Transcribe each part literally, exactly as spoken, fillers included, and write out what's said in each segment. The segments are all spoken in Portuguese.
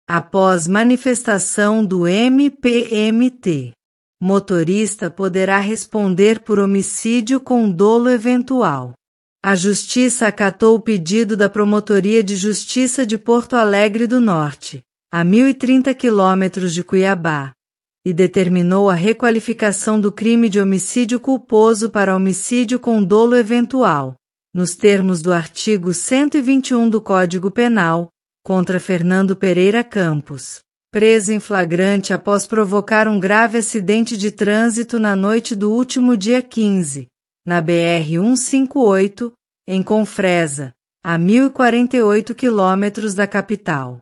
Após manifestação do M P M T, motorista poderá responder por homicídio com dolo eventual. A Justiça acatou o pedido da Promotoria de Justiça de Porto Alegre do Norte, a mil e trinta quilômetros de Cuiabá, e determinou a requalificação do crime de homicídio culposo para homicídio com dolo eventual, nos termos do artigo cento e vinte e um do Código Penal, contra Fernando Pereira Campos, preso em flagrante após provocar um grave acidente de trânsito na noite do último dia quinze, na B R cento e cinquenta e oito, em Confresa, a mil e quarenta e oito quilômetros da capital.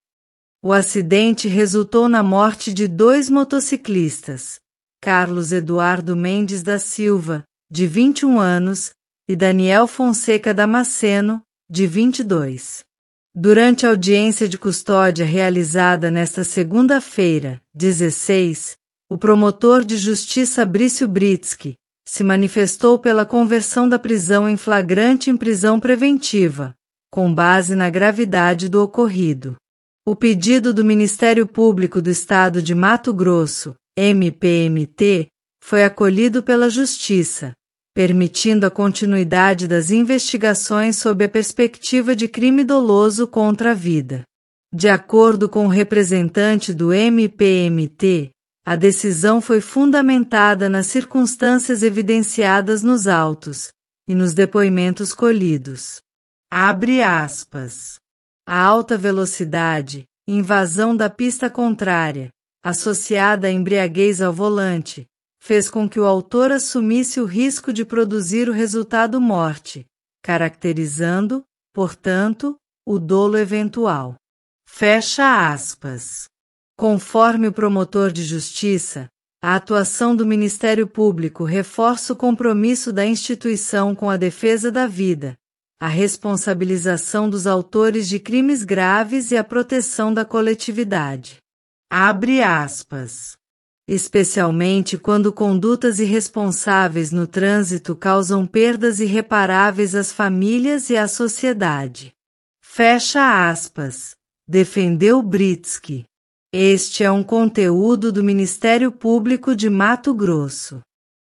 O acidente resultou na morte de dois motociclistas, Carlos Eduardo Mendes da Silva, de vinte e um anos, e Daniel Fonseca Damasceno, de vinte e dois. Durante a audiência de custódia realizada nesta segunda-feira, dezesseis, o promotor de justiça Brício Britsky se manifestou pela conversão da prisão em flagrante em prisão preventiva, com base na gravidade do ocorrido. O pedido do Ministério Público do Estado de Mato Grosso, M P M T, foi acolhido pela Justiça, permitindo a continuidade das investigações sob a perspectiva de crime doloso contra a vida. De acordo com o representante do M P M T, a decisão foi fundamentada nas circunstâncias evidenciadas nos autos e nos depoimentos colhidos. Abre aspas. A alta velocidade, invasão da pista contrária, associada à embriaguez ao volante, fez com que o autor assumisse o risco de produzir o resultado morte, caracterizando, portanto, o dolo eventual. Fecha aspas. Conforme o promotor de justiça, a atuação do Ministério Público reforça o compromisso da instituição com a defesa da vida, a responsabilização dos autores de crimes graves e a proteção da coletividade. Abre aspas. Especialmente quando condutas irresponsáveis no trânsito causam perdas irreparáveis às famílias e à sociedade. Fecha aspas. Defendeu Britsky. Este é um conteúdo do Ministério Público de Mato Grosso.